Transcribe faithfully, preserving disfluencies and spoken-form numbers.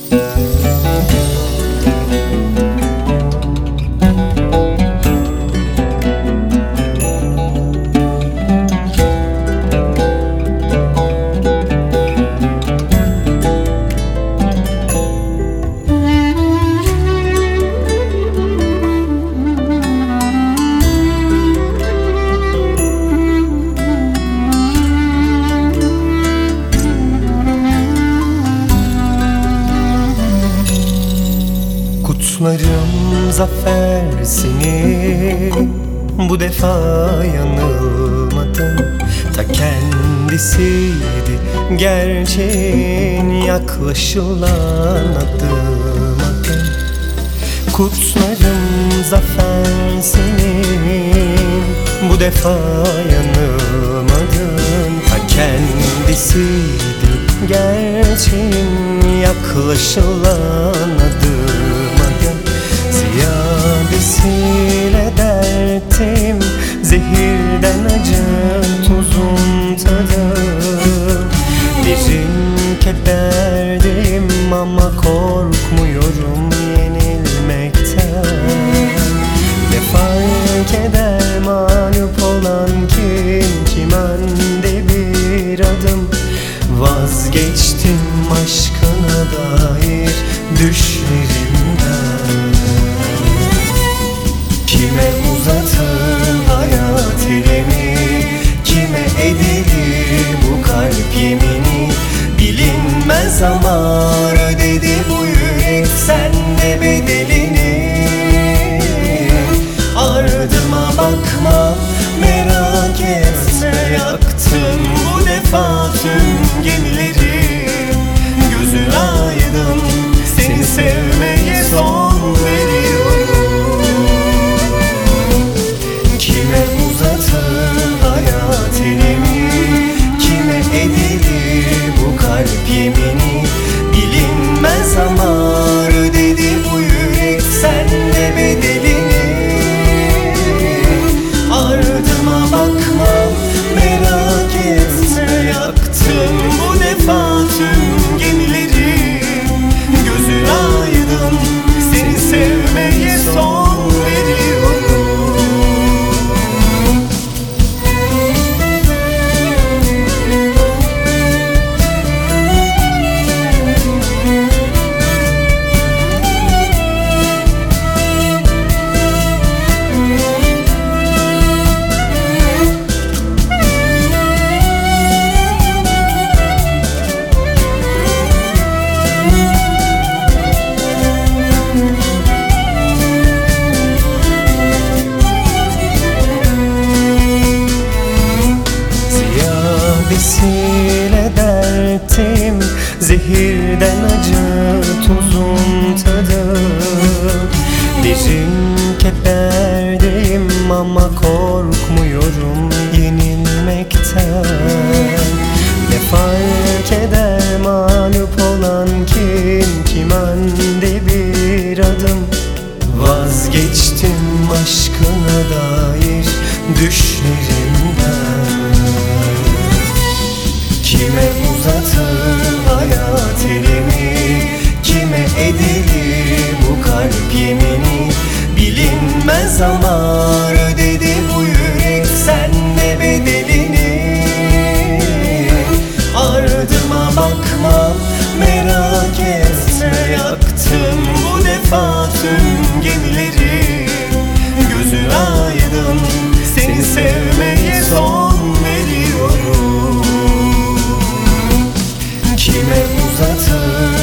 Kutlarım zafer seni, bu defa yanılmadın. Ta kendisiydi gerçeğin yaklaşılan adım adım. Kutlarım zafer senin, bu defa yanılmadın. Ta kendisiydi gerçeğin yaklaşılan adım. Ziyadesiyle dertim, zehirden acı tuzun tadı. Derin kederdeyim ama korkmuyorum yenilmekten. Ne fark eder mağlup olan kim, kim önde bir adım. Vazgeçtim aşkına dair düşlerimden. Kime uzatır hayat elini, kime edilir bu kalp yemini. Bilinmez ama ödedi bu yürek sende bedelini. Ardıma bakma, merak etme, yaktım bu defa tüm gemileri. Gözün aydın, seni sevmeye son veriyorum. Kime uzatır hayat elimi, kime edilir bu kalp yemini. Bilinmez ama ödedi bu yürek sende bedelini. Ardıma bakma, merak etme, yaktım bu defa tüm gemileri. Gözün aydın, seni sevmeye son veriyorum. Ziyadesiyle dertim, zehirden acı tuzun tadı. Derin kederdeyim ama korkmuyorum yenilmekten. Ne fark eder mağlup olan kim, kim önde bir adım. Vazgeçtim aşkına dair düşlerimden. Kime uzatır hayat elimi, kime edilir bu kalp yemini. Bilinmez ama ödedi bu yürek sende bedelini. Ardıma bakma, merak etme, yaktım bu defa tüm gemileri. Gözün aydın, seni sevmeye son veriyorum. Kime uzatır